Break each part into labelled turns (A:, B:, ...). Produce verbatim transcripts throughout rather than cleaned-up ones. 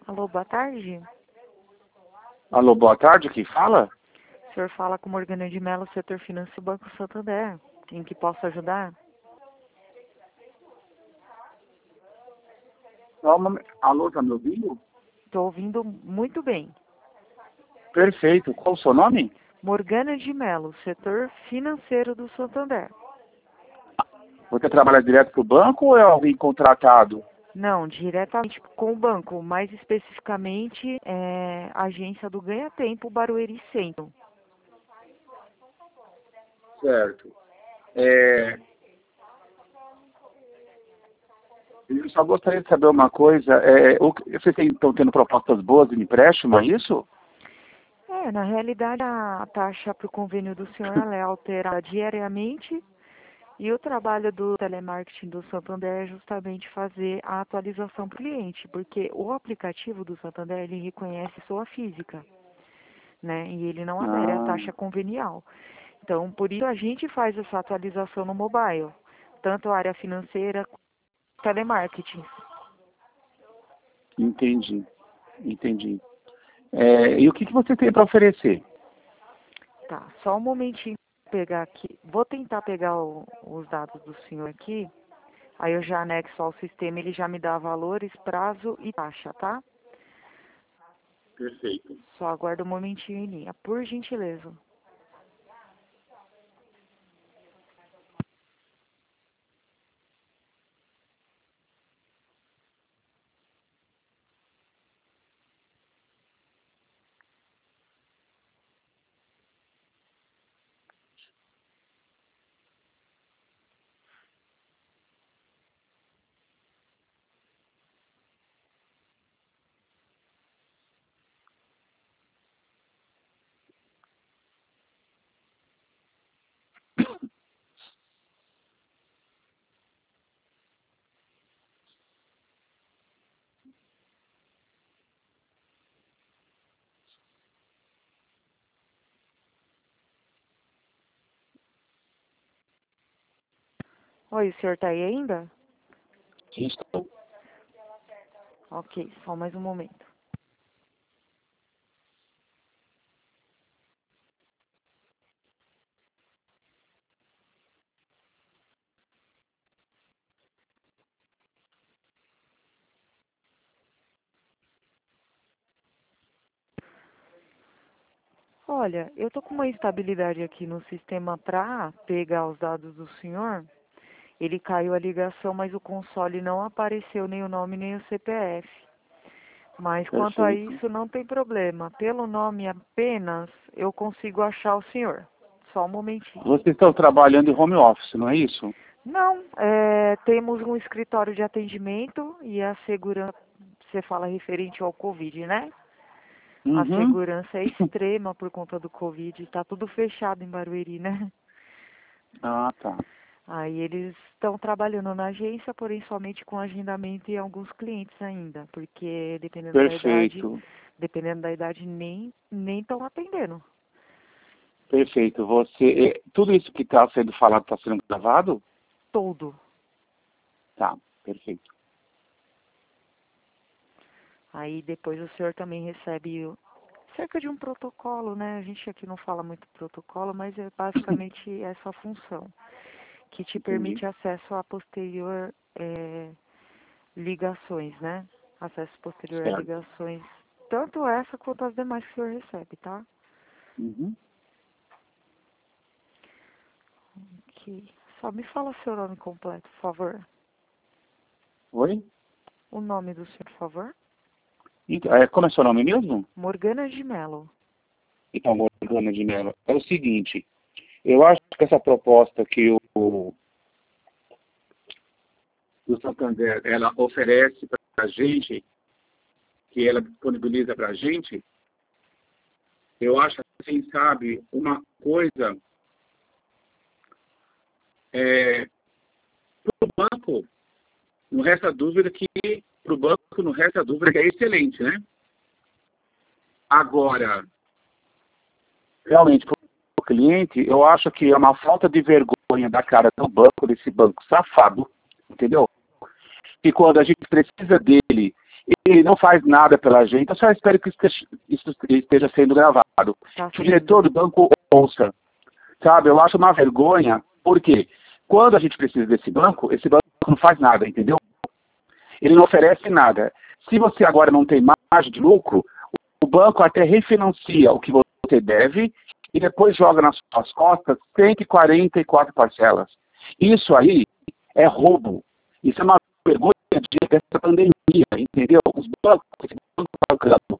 A: Alô, boa tarde.
B: Alô, boa tarde, quem fala?
A: O senhor fala com Morgana de Mello, setor financeiro, Banco Santander. Em que posso ajudar?
B: Só um momen- Alô, tá me ouvindo?
A: Estou ouvindo muito bem.
B: Perfeito. Qual o seu nome?
A: Morgana de Mello, setor financeiro do Santander.
B: Você trabalha direto pro banco ou é alguém contratado?
A: Não, diretamente com o banco, mais especificamente é, a agência do Ganha Tempo Barueri Centro.
B: Certo. É... Eu só gostaria de saber uma coisa. É... o que- Vocês estão tendo propostas boas de empréstimo, é isso?
A: É, na realidade a taxa para o convênio do senhor ela é alterada diariamente e o trabalho do telemarketing do Santander é justamente fazer a atualização para o cliente, porque o aplicativo do Santander ele reconhece sua física, né? E ele não adere à
B: Ah,
A: taxa convenial. Então, por isso a gente faz essa atualização no mobile, tanto a área financeira quanto o telemarketing.
B: entendi. Entendi. É... E o que, que você tem para oferecer?
A: Tá, só um momentinho pra pegar aqui. Vou tentar pegar o- os dados do senhor aqui. Aí eu já anexo ao sistema, ele já me dá valores, prazo e taxa, tá?
B: Perfeito.
A: Só aguarda um momentinho em linha, por gentileza. Oi, o senhor tá aí ainda?
B: Isso.
A: Ok, só mais um momento. Olha, eu tô com uma instabilidade aqui no sistema pra pegar os dados do senhor. Ele caiu a ligação, mas o console não apareceu nem o nome nem o C P F. Mas quanto a
B: Perfeito.
A: isso, não tem problema. Pelo nome apenas, eu consigo achar o senhor. Só um momentinho.
B: Vocês estão trabalhando em home office, não é isso?
A: Não, é, temos um escritório de atendimento e a segurança, você fala referente ao Covid, né? A
B: Uhum.
A: segurança é extrema por conta do Covid, está tudo fechado em Barueri, né?
B: Ah, tá.
A: Aí eles estão trabalhando na agência, porém somente com agendamento e alguns clientes ainda, porque dependendo da idade,
B: Perfeito.
A: dependendo da idade nem nem estão atendendo.
B: Perfeito. Você, eh, tudo isso que está sendo falado está sendo gravado?
A: Todo.
B: Tá, perfeito.
A: Aí depois o senhor também recebe o- cerca de um protocolo, né? A gente aqui não fala muito protocolo, mas é basicamente essa função, que te
B: Entendi.
A: permite acesso a posterior eh, ligações, né? Acesso posterior a
B: Certo.
A: ligações, tanto essa quanto as demais que o senhor recebe, tá?
B: Uhum.
A: Que só me fala seu nome completo, por favor.
B: Oi?
A: O nome do senhor, por favor.
B: Então, é, como é seu nome mesmo?
A: Morgana de Mello.
B: Então, Morgana de Mello, é o seguinte, eu acho que essa proposta que o, o Santander, ela oferece para a gente, que ela disponibiliza para a gente, eu acho assim, sabe, uma coisa é, para o banco, não resta dúvida que para o banco não resta dúvida que é excelente, né? Agora, realmente, para o cliente, eu acho que é uma falta de vergonha da cara do banco, desse banco safado, entendeu? E quando a gente precisa dele ele não faz nada pela gente. Eu só espero que isso esteja sendo gravado.
A: Tá
B: Que o diretor do banco ouça. Sabe, eu acho uma vergonha, porque quando a gente precisa desse banco, esse banco não faz nada, entendeu? Ele não oferece nada. Se você agora não tem margem de lucro, o banco até refinancia o que você deve e depois joga nas suas costas cento e quarenta e quatro parcelas. Isso aí é roubo. Isso é uma vergonha dessa pandemia, entendeu? Os bancos, esse banco pagando,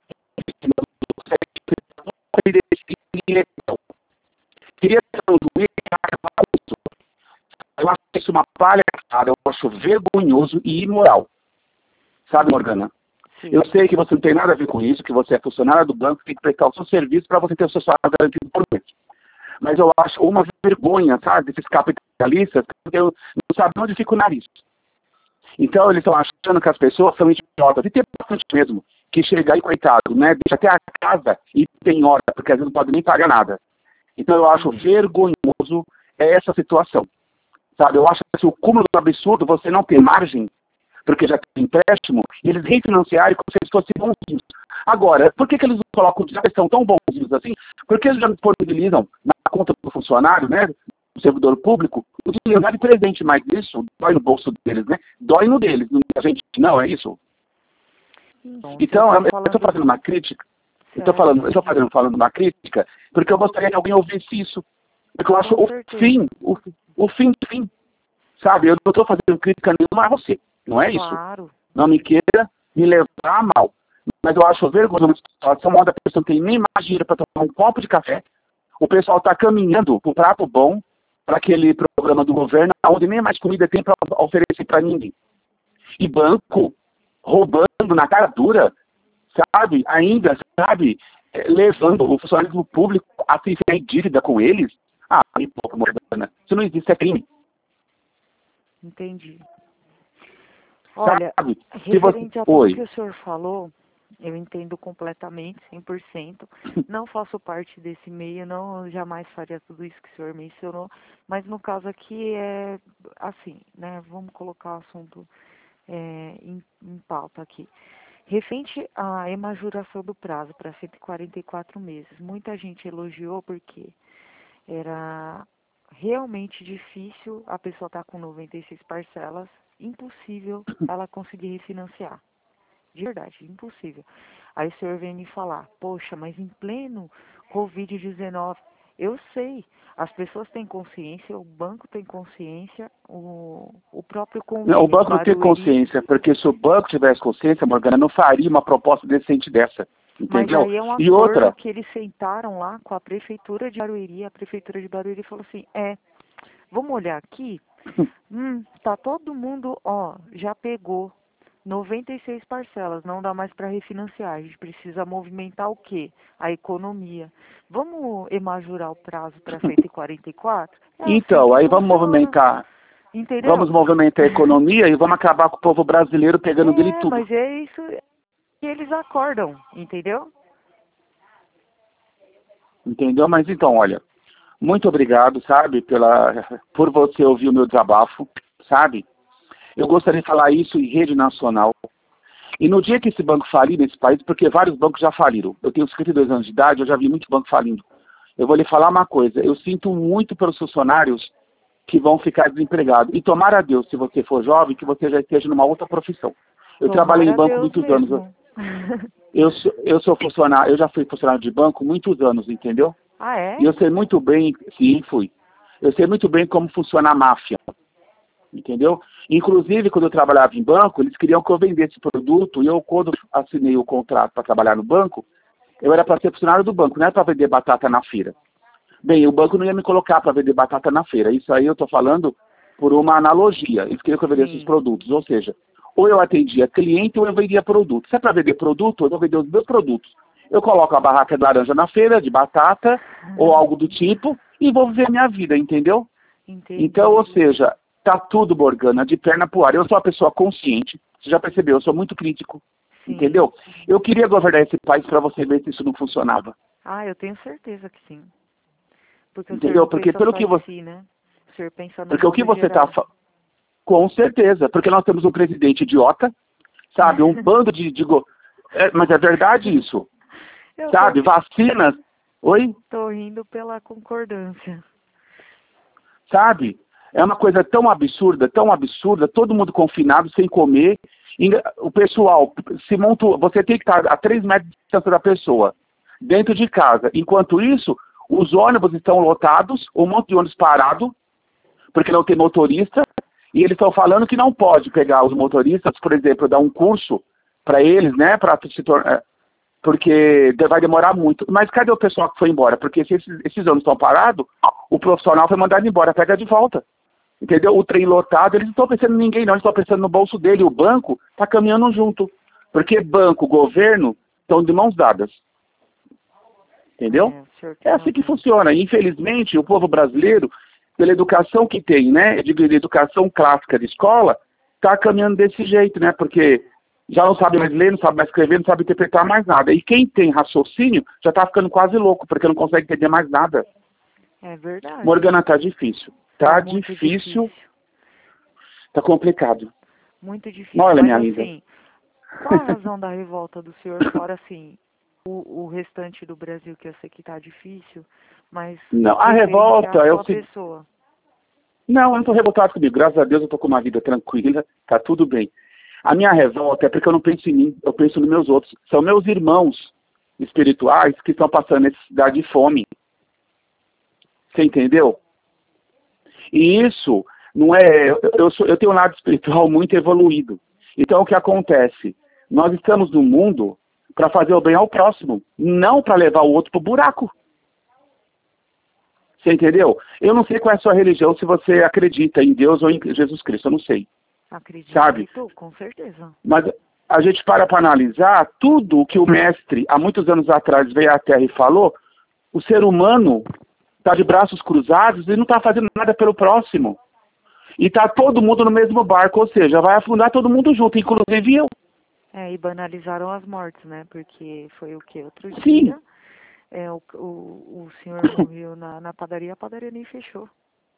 B: queria ter um juiz que acabar isso. Eu acho isso uma palhaçada, eu acho vergonhoso e imoral. Sabe, Morgana? Sim. Eu sei que você não tem nada a ver com isso, que você é funcionária do banco, tem que prestar o seu serviço para você ter o seu salário garantido por mês. Mas eu acho uma vergonha, sabe, desses capitalistas que eu não sabem onde fica o nariz. Então eles estão achando que as pessoas são idiotas. E tem bastante mesmo, que chega aí, coitado, né? Deixa até a casa e tem hora, porque às vezes não pode nem pagar nada. Então eu acho vergonhoso essa situação. Sabe, eu acho que o cúmulo do absurdo você não ter margem, porque já tem empréstimo, e eles refinanciarem como se eles fossem bonzinhos. Agora, por que, que eles não colocam, já que estão tão bonzinhos assim, por que eles já disponibilizam na conta do funcionário, né, do servidor público, o dinheiro de presente, mas isso dói no bolso deles, né? Dói no deles, não a gente não, é isso? Então, então eu estou fazendo uma crítica, eu estou falando, eu estou fazendo, falando uma crítica, porque eu gostaria que alguém ouvisse isso. Porque eu acho o fim, o, o fim do fim. Sabe, eu não estou fazendo crítica nenhuma a você. Não é isso?
A: Claro.
B: Não me queira me levar a mal. Mas eu acho vergonhoso uma situação onde a pessoa não tem nem mais dinheiro para tomar um copo de café. O pessoal está caminhando para um prato bom, para aquele programa do governo, onde nem mais comida tem para oferecer para ninguém. E banco roubando na cara dura, sabe? Ainda, sabe? Levando o funcionário público a se enfiar em dívida com eles. Ah, me pouco, Morgana. Isso não existe, é crime.
A: Entendi. Olha,
B: sabe?
A: referente
B: você...
A: a tudo
B: Oi.
A: que o senhor falou, eu entendo completamente, cem por cento. Não faço parte desse meio, não jamais faria tudo isso que o senhor mencionou, mas no caso aqui é assim, né? Vamos colocar o assunto é, em, em pauta aqui. Referente à emajoração do prazo para cento e quarenta e quatro meses, muita gente elogiou porque era realmente difícil a pessoa estar com noventa e seis parcelas, impossível ela conseguir refinanciar. De verdade, impossível. Aí o senhor vem me falar, poxa, mas em pleno covid dezenove, eu sei, as pessoas têm consciência, o banco tem consciência, o, o próprio convênio...
B: Não, o banco não tem
A: Barueri...
B: consciência, porque se o banco tivesse consciência, Morgana, não faria uma proposta decente dessa. Entendeu?
A: Mas aí é um
B: e
A: acordo
B: outra...
A: que eles sentaram lá com a prefeitura de Barueri, a prefeitura de Barueri falou assim, é, vamos olhar aqui, hum, tá todo mundo, ó, já pegou noventa e seis parcelas, não dá mais para refinanciar, a gente precisa movimentar o quê? A economia. Vamos emajorar o prazo para cento e quarenta e quatro? É
B: então,
A: assim
B: aí vamos
A: funciona.
B: movimentar...
A: Entendeu?
B: Vamos movimentar a economia e vamos acabar com o povo brasileiro pegando
A: é,
B: dele tudo.
A: Mas é isso que eles acordam, entendeu?
B: Entendeu? Mas então, olha, muito obrigado, sabe, pela, por você ouvir o meu desabafo, sabe? Eu gostaria de falar isso em rede nacional. E no dia que esse banco falir nesse país, porque vários bancos já faliram. Eu tenho cinquenta e dois anos de idade, eu já vi muitos bancos falindo. Eu vou lhe falar uma coisa, eu sinto muito pelos funcionários que vão ficar desempregados. E tomara a Deus, se você for jovem, que você já esteja numa outra profissão. Eu
A: Tomara
B: trabalhei em banco
A: Deus
B: muitos
A: mesmo.
B: anos. Eu sou, eu sou funcionário, eu já fui funcionário de banco muitos anos, entendeu?
A: Ah, é?
B: E eu sei muito bem, sim, fui. Eu sei muito bem como funciona a máfia, entendeu? Inclusive, quando eu trabalhava em banco, eles queriam que eu vendesse produto, e eu, quando assinei o contrato para trabalhar no banco, eu era para ser funcionário do banco, não era para vender batata na feira. Bem, o banco não ia me colocar para vender batata na feira. Isso aí eu estou falando por uma analogia. Eles queriam que eu vendesse
A: Sim.
B: os produtos, ou seja, ou eu atendia cliente ou eu vendia produto. Se é para vender produto, eu vou vender os meus produtos. Eu coloco a barraca de laranja na feira, de batata, uhum. ou algo do tipo, e vou viver minha vida, entendeu?
A: Entendi.
B: Então, ou seja, tá tudo, Morgana, de perna pro ar. Eu sou uma pessoa consciente, você já percebeu, eu sou muito crítico,
A: Sim.
B: entendeu? Eu queria governar esse país para você ver se isso não funcionava.
A: Ah, eu tenho certeza que sim. Porque o
B: Entendeu?
A: senhor não
B: Porque
A: pensa
B: pelo
A: só
B: que
A: em
B: você...
A: si, né? O senhor pensa no
B: Porque o que
A: modo
B: você
A: geral.
B: está... Com certeza, porque nós temos um presidente idiota, sabe? Um bando de... de go... é, mas é verdade isso.
A: Eu
B: sabe?
A: tô...
B: Vacinas... Oi?
A: Tô rindo pela concordância.
B: Sabe? É uma coisa tão absurda, tão absurda, todo mundo confinado, sem comer. O pessoal se monta... Você tem que estar a três metros de distância da pessoa, dentro de casa. Enquanto isso, os ônibus estão lotados, um monte de ônibus parado, porque não tem motorista, e eles estão falando que não pode pegar os motoristas, por exemplo, dar um curso para eles, né, para se tornar, porque vai demorar muito. Mas cadê o pessoal que foi embora? Porque se esses, esses ônibus estão parados, o profissional foi mandado embora, pega de volta. Entendeu? O trem lotado, eles não estão pensando em ninguém, não, eles estão pensando no bolso dele. O banco está caminhando junto. Porque banco, governo, estão de mãos dadas. Entendeu? É, é assim que funciona. Infelizmente, o povo brasileiro, pela educação que tem, né, de educação clássica de escola, está caminhando desse jeito, né, porque já não sabe mais ler, não sabe mais escrever, não sabe interpretar mais nada. E quem tem raciocínio já está ficando quase louco, porque não consegue entender mais nada.
A: É verdade.
B: Morgana, tá difícil. Tá,
A: tá
B: difícil,
A: difícil.
B: Tá complicado.
A: Muito difícil.
B: Olha,
A: mas
B: minha
A: assim,
B: linda.
A: qual a razão da revolta do senhor, fora assim, o, o restante do Brasil, que eu sei que tá difícil, mas...
B: Não, a revolta
A: a
B: é
A: sua
B: o se...
A: pessoa.
B: Não, eu não tô revoltado comigo. Graças a Deus eu tô com uma vida tranquila, tá tudo bem. A minha revolta é porque eu não penso em mim, eu penso nos meus outros. São meus irmãos espirituais que estão passando necessidade de fome. Você entendeu? E isso não é... Eu, sou, eu tenho um lado espiritual muito evoluído. Então o que acontece? Nós estamos no mundo para fazer o bem ao próximo, não para levar o outro pro buraco. Você entendeu? Eu não sei qual é a sua religião, se você acredita em Deus ou em Jesus Cristo, eu não sei.
A: Acredito,
B: sabe?
A: Com certeza.
B: Mas a gente para para analisar tudo o que o mestre, há muitos anos atrás, veio à Terra e falou, o ser humano está de braços cruzados e não está fazendo nada pelo próximo. E está todo mundo no mesmo barco, ou seja, vai afundar todo mundo junto, inclusive eu.
A: É, e banalizaram as mortes, né? Porque foi o que? Outro
B: Sim.
A: dia, é, o, o, o senhor morreu na, na padaria, a padaria nem fechou.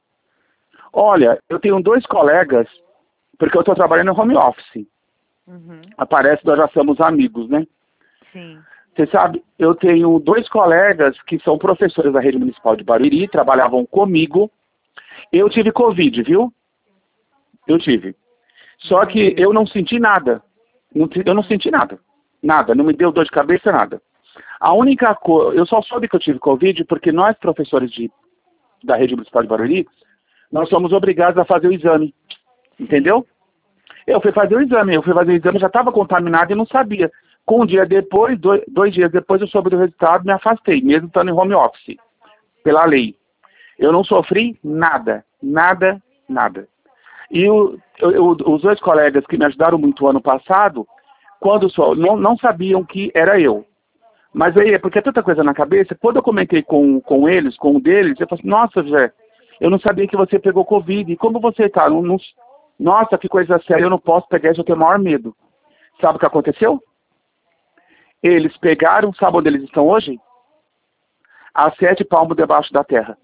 B: Olha, eu tenho dois colegas, porque eu estou trabalhando no home office.
A: Uhum.
B: Aparece, nós já somos amigos, né?
A: Sim.
B: Você sabe, eu tenho dois colegas que são professores da rede municipal de Barueri, trabalhavam comigo. Eu tive Covid, viu? Eu tive. Só que eu não senti nada. Eu não senti nada. Nada. Não me deu dor de cabeça, nada. A única coisa... Eu só soube que eu tive Covid porque nós, professores de, da rede municipal de Barueri, nós somos obrigados a fazer o exame. Entendeu? Eu fui fazer o exame. Eu fui fazer o exame, já estava contaminado e não sabia. Com um dia depois, dois, dois dias depois, eu soube do resultado e me afastei, mesmo estando em home office, pela lei. Eu não sofri nada. Nada, nada. E o, eu, os dois colegas que me ajudaram muito ano passado, quando só, não, não sabiam que era eu. Mas aí, é porque é tanta coisa na cabeça, quando eu comentei com, com eles, com um deles, eu falei assim, nossa, Jé, eu não sabia que você pegou Covid. E como você tá? Não, não, nossa, que coisa séria, eu não posso pegar isso, eu tenho o maior medo. Sabe o que aconteceu? Eles pegaram, sabe onde eles estão hoje? A sete palmos debaixo da terra.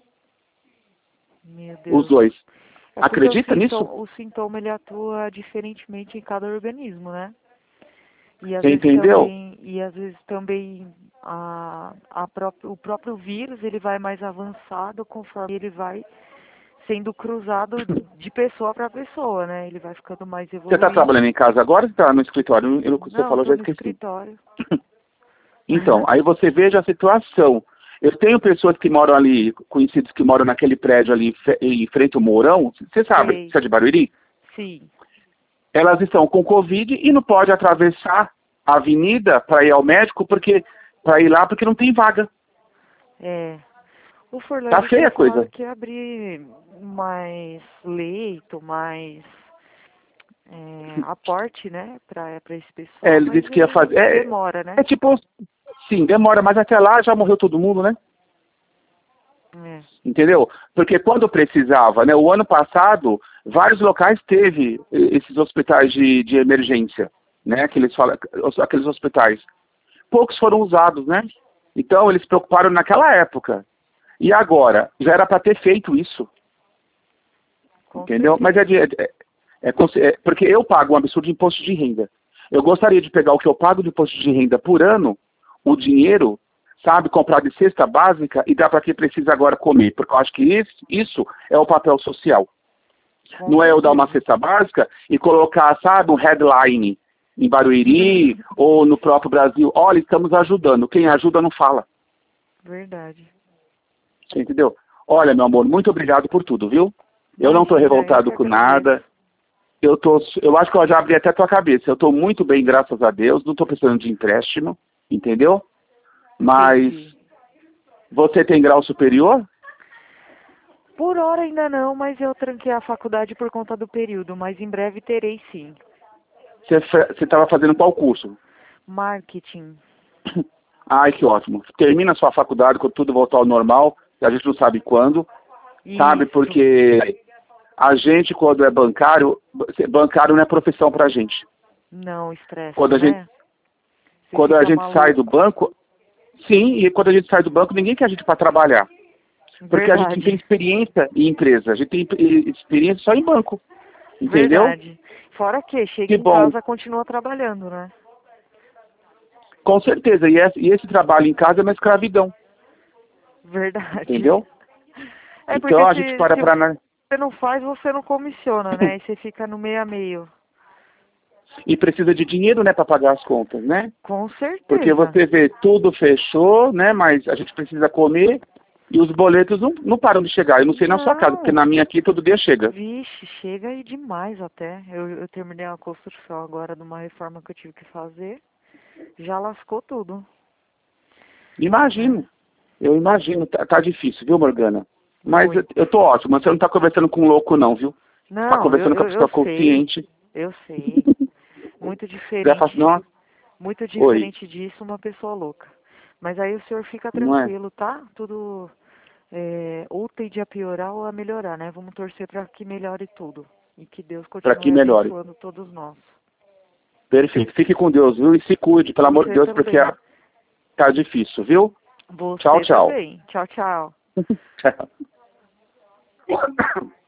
A: Meu Deus.
B: Os dois.
A: É
B: Acredita
A: o
B: nisso?
A: Sintoma, o sintoma, ele atua diferentemente em cada organismo, né? E às
B: Você
A: vezes
B: entendeu?
A: também, e às vezes também a, a próprio, o próprio vírus, ele vai mais avançado conforme ele vai sendo cruzado de pessoa para pessoa, né? Ele vai ficando mais evoluído.
B: Você está trabalhando em casa agora ou você está no escritório? Eu, você
A: Não,
B: falou,
A: eu tô
B: já
A: no
B: esqueci.
A: escritório.
B: Então, aí você veja a situação. Eu tenho pessoas que moram ali, conhecidos que moram naquele prédio ali em frente ao Mourão. Você sabe,
A: Sei.
B: você é de Barueri?
A: Sim.
B: Elas estão com Covid e não pode atravessar a avenida para ir ao médico, porque para ir lá porque não tem vaga.
A: É. O Forlan
B: Tá feia a coisa.
A: falado que ia abrir mais leito, mais é, aporte, né, para esse pessoal.
B: É, ele
A: mas
B: disse que ia fazer. É,
A: demora, né?
B: é tipo, sim, demora, mas até lá já morreu todo mundo, né?
A: É.
B: Entendeu? Porque quando precisava, né? O ano passado, vários locais teve esses hospitais de, de emergência, né? Que eles falam, aqueles hospitais. Poucos foram usados, né? Então eles se preocuparam naquela época. E agora? Já era para ter feito isso.
A: Com
B: Entendeu?
A: certeza.
B: Mas é, de, é, é, é, é porque eu pago um absurdo de imposto de renda. Eu gostaria de pegar o que eu pago de imposto de renda por ano, o dinheiro, sabe, comprar de cesta básica e dar para quem precisa agora comer. Porque eu acho que isso, isso é o papel social.
A: Com
B: Não é eu dar uma
A: certeza.
B: cesta básica e colocar, sabe, um headline em Barueri ou no próprio Brasil. Olha, estamos ajudando. Quem ajuda não fala.
A: Verdade.
B: Você entendeu? Olha, meu amor, muito obrigado por tudo, viu? Eu não estou
A: Imagina, eu
B: revoltado
A: que
B: com
A: agradeço.
B: nada. Eu, tô, eu acho que eu já abri até a tua cabeça. Eu estou muito bem, graças a Deus. Não estou precisando de empréstimo, entendeu? Mas
A: Entendi.
B: você tem grau superior?
A: Por hora ainda não, mas eu tranquei a faculdade por conta do período, mas em breve terei sim.
B: Você estava fazendo qual curso?
A: Marketing.
B: Ai, que ótimo. Termina a sua faculdade quando tudo voltar ao normal. A gente não sabe quando, sabe?
A: Isso.
B: Porque a gente, quando é bancário, bancário não é profissão pra gente.
A: Não, estressa,
B: Quando a gente,
A: né? Você
B: quando a
A: fica
B: gente sai do
A: maluco.
B: banco, sim, e quando a gente sai do banco, ninguém quer a gente para trabalhar. Porque a gente não tem
A: Verdade.
B: experiência em empresa, a gente tem experiência só em banco. Entendeu?
A: Verdade. Fora que chega
B: Que
A: em
B: bom.
A: casa continua trabalhando, né?
B: Com certeza. E esse, e esse trabalho em casa é uma escravidão.
A: Verdade.
B: Entendeu?
A: É
B: Então
A: porque
B: a gente
A: se,
B: para
A: se
B: para analisar.
A: você não faz, você não comissiona, né? Aí você fica no meio a meio.
B: E precisa de dinheiro, né, para pagar as contas, né?
A: Com
B: Porque
A: certeza.
B: você vê, tudo fechou, né? Mas a gente precisa comer e os boletos não, não param de chegar. Eu não sei na sua casa, porque
A: Não.
B: na minha aqui todo dia chega.
A: Vixe, chega aí demais até. Eu, eu terminei a construção agora de uma reforma que eu tive que fazer. Já lascou tudo. É.
B: Imagino. Eu imagino. Tá, tá difícil, viu, Morgana? Mas eu,
A: Muito.
B: eu tô ótimo. Você não tá conversando com um louco, não, viu? Tá
A: Não, eu,
B: conversando com a
A: eu, eu
B: pessoa
A: sei.
B: consciente.
A: Eu sei. Muito
B: Já faz,
A: diferente.
B: nossa,
A: Muito
B: oi,
A: diferente disso, uma pessoa louca. Mas aí o senhor fica
B: não é?
A: tranquilo, tá? Tudo é, ou tende a piorar ou a melhorar, né? Vamos torcer para que melhore tudo. E que Deus
B: Para que
A: continue
B: melhore.
A: abençoando todos nós.
B: Perfeito. Fique com Deus, viu? E se cuide, pelo amor de
A: Você
B: Deus, porque
A: também.
B: ah, tá difícil, viu? Tchau,
A: Você
B: tchau.
A: também. Tchau, tchau.
B: Tchau.